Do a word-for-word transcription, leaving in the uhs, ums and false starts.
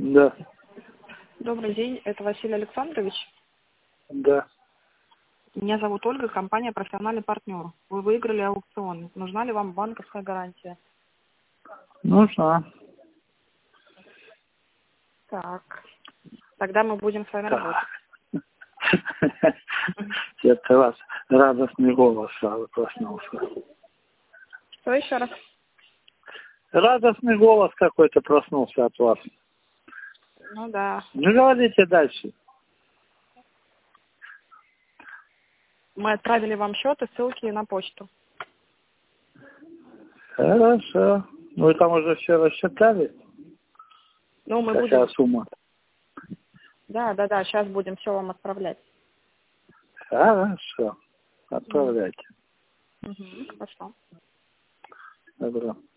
Да. Добрый день, это Василий Александрович. Да. Меня зовут Ольга, компания «Профессиональный партнер». Вы выиграли аукцион. Нужна ли вам банковская гарантия? Нужна. Так, тогда мы будем с вами работать. Это у вас радостный голос сразу проснулся. Что еще раз? Радостный голос какой-то проснулся от вас. Ну да. Ну, говорите дальше. Мы отправили вам счет и ссылки на почту. Хорошо. Вы там уже все рассчитали? Ну, мы Какая будем... сумма? Да, да, да, сейчас будем все вам отправлять. Хорошо. Отправляйте. Угу, хорошо. Добро.